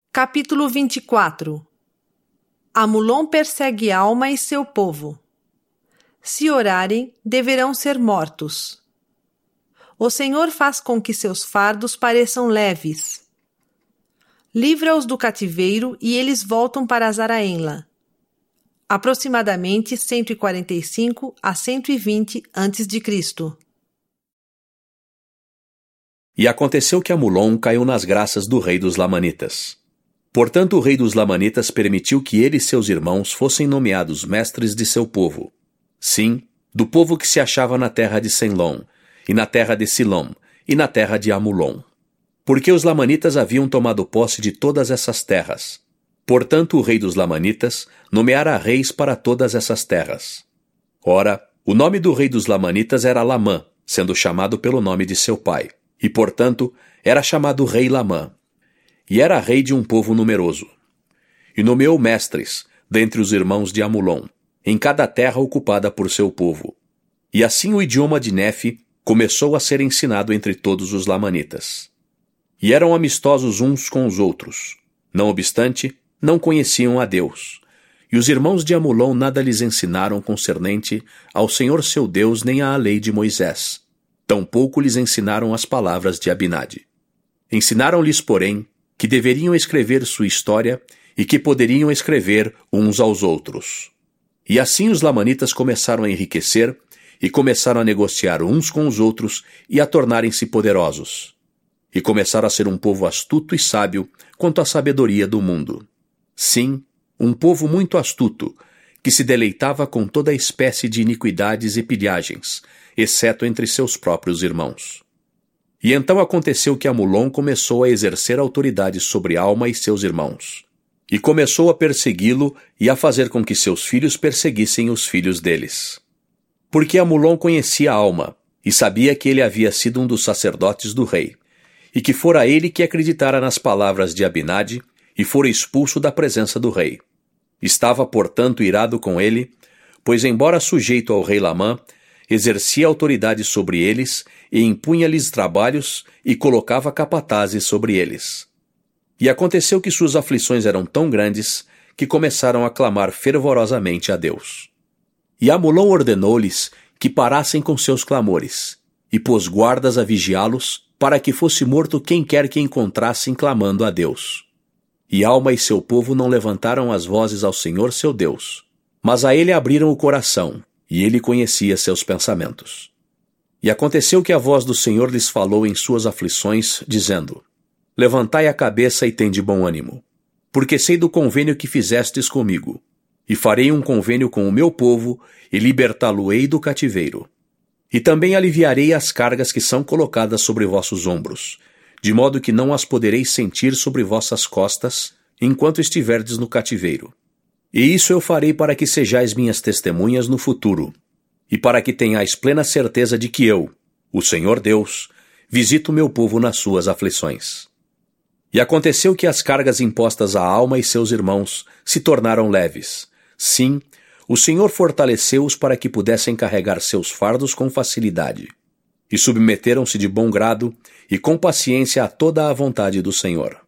Capítulo 24. Amulom persegue Alma e seu povo. Se orarem, deverão ser mortos. O Senhor faz com que seus fardos pareçam leves. Livra-os do cativeiro e eles voltam para Zaraenla. Aproximadamente 145 a 120 a.C. E aconteceu que Amulom caiu nas graças do rei dos Lamanitas. Portanto, o rei dos Lamanitas permitiu que ele e seus irmãos fossem nomeados mestres de seu povo. Sim, do povo que se achava na terra de Senlom, e na terra de Silom, e na terra de Amulom. Porque os Lamanitas haviam tomado posse de todas essas terras. Portanto, o rei dos Lamanitas nomeara reis para todas essas terras. Ora, o nome do rei dos Lamanitas era Lamã, sendo chamado pelo nome de seu pai, e, portanto, era chamado rei Lamã. E era rei de um povo numeroso. E nomeou mestres, dentre os irmãos de Amulom, em cada terra ocupada por seu povo. E assim o idioma de Nefe começou a ser ensinado entre todos os Lamanitas. E eram amistosos uns com os outros. Não obstante, não conheciam a Deus. E os irmãos de Amulom nada lhes ensinaram concernente ao Senhor seu Deus nem à lei de Moisés. Tampouco lhes ensinaram as palavras de Abinadi. Ensinaram-lhes, porém, que deveriam escrever sua história e que poderiam escrever uns aos outros. E assim os Lamanitas começaram a enriquecer e começaram a negociar uns com os outros e a tornarem-se poderosos. E começaram a ser um povo astuto e sábio quanto à sabedoria do mundo. Sim, um povo muito astuto, que se deleitava com toda espécie de iniquidades e pilhagens, exceto entre seus próprios irmãos. E então aconteceu que Amulom começou a exercer autoridade sobre Alma e seus irmãos. E começou a persegui-lo e a fazer com que seus filhos perseguissem os filhos deles. Porque Amulom conhecia Alma, e sabia que ele havia sido um dos sacerdotes do rei, e que fora ele que acreditara nas palavras de Abinadi, e fora expulso da presença do rei. Estava, portanto, irado com ele, pois, embora sujeito ao rei Lamã, exercia autoridade sobre eles e impunha-lhes trabalhos e colocava capatazes sobre eles. E aconteceu que suas aflições eram tão grandes que começaram a clamar fervorosamente a Deus. E Amulom ordenou-lhes que parassem com seus clamores, e pôs guardas a vigiá-los, para que fosse morto quem quer que encontrassem clamando a Deus. E Alma e seu povo não levantaram as vozes ao Senhor seu Deus, mas a ele abriram o coração, e ele conhecia seus pensamentos. E aconteceu que a voz do Senhor lhes falou em suas aflições, dizendo: Levantai a cabeça e tende bom ânimo, porque sei do convênio que fizestes comigo, e farei um convênio com o meu povo, e libertá-lo-ei do cativeiro. E também aliviarei as cargas que são colocadas sobre vossos ombros, de modo que não as podereis sentir sobre vossas costas, enquanto estiverdes no cativeiro. E isso eu farei para que sejais minhas testemunhas no futuro, e para que tenhais plena certeza de que eu, o Senhor Deus, visito o meu povo nas suas aflições. E aconteceu que as cargas impostas à Alma e seus irmãos se tornaram leves. Sim, o Senhor fortaleceu-os para que pudessem carregar seus fardos com facilidade. E submeteram-se de bom grado e com paciência a toda a vontade do Senhor.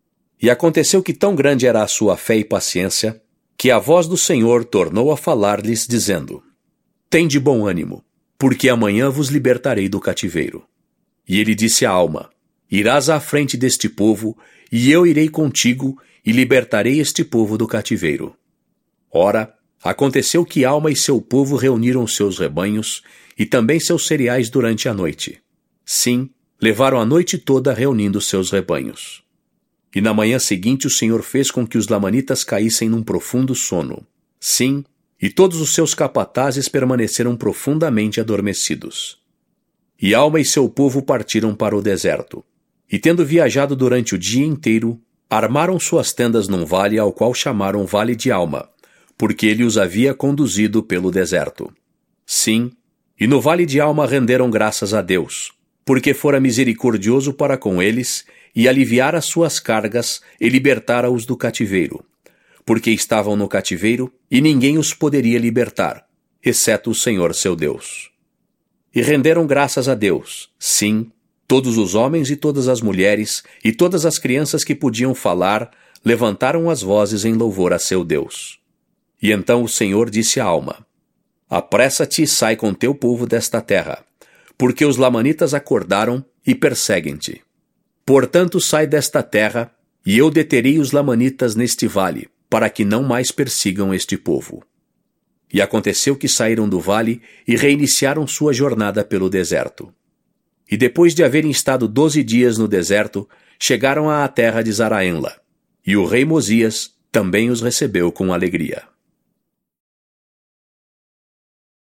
E aconteceu que tão grande era a sua fé e paciência, que a voz do Senhor tornou a falar-lhes, dizendo: Tende bom ânimo, porque amanhã vos libertarei do cativeiro. E ele disse à Alma: Irás à frente deste povo, e eu irei contigo, e libertarei este povo do cativeiro. Ora, aconteceu que Alma e seu povo reuniram seus rebanhos, e também seus cereais durante a noite. Sim, levaram a noite toda reunindo seus rebanhos. E na manhã seguinte o Senhor fez com que os Lamanitas caíssem num profundo sono. Sim, e todos os seus capatazes permaneceram profundamente adormecidos. E Alma e seu povo partiram para o deserto. E tendo viajado durante o dia inteiro, armaram suas tendas num vale ao qual chamaram Vale de Alma, porque ele os havia conduzido pelo deserto. Sim, e no Vale de Alma renderam graças a Deus, porque fora misericordioso para com eles, e aliviar as suas cargas, e libertara-os do cativeiro, porque estavam no cativeiro, e ninguém os poderia libertar, exceto o Senhor seu Deus. E renderam graças a Deus, sim, todos os homens e todas as mulheres, e todas as crianças que podiam falar, levantaram as vozes em louvor a seu Deus. E então o Senhor disse à alma: Apressa-te e sai com teu povo desta terra, porque os lamanitas acordaram e perseguem-te. Portanto, sai desta terra, e eu deterei os lamanitas neste vale, para que não mais persigam este povo. E aconteceu que saíram do vale e reiniciaram sua jornada pelo deserto. E depois de haverem estado 12 dias no deserto, chegaram à terra de Zaraenla, e o rei Mosias também os recebeu com alegria.